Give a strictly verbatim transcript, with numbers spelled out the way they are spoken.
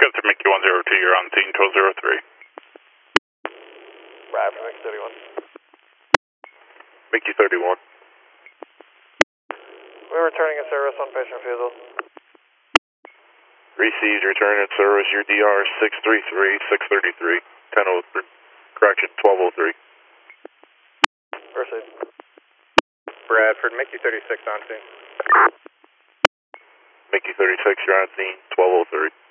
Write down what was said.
Got to Mickey one zero two, you're on scene twelve oh three. Brad for Mickey thirty-one. Mickey thirty-one. We're returning a service on patient refusal. Received, return in service, your D R six three three, six thirty-three, ten oh three, correction, twelve oh three. Proceed. Bradford, Mickey thirty-six on scene. Mickey thirty-six, you're on scene twelve oh three.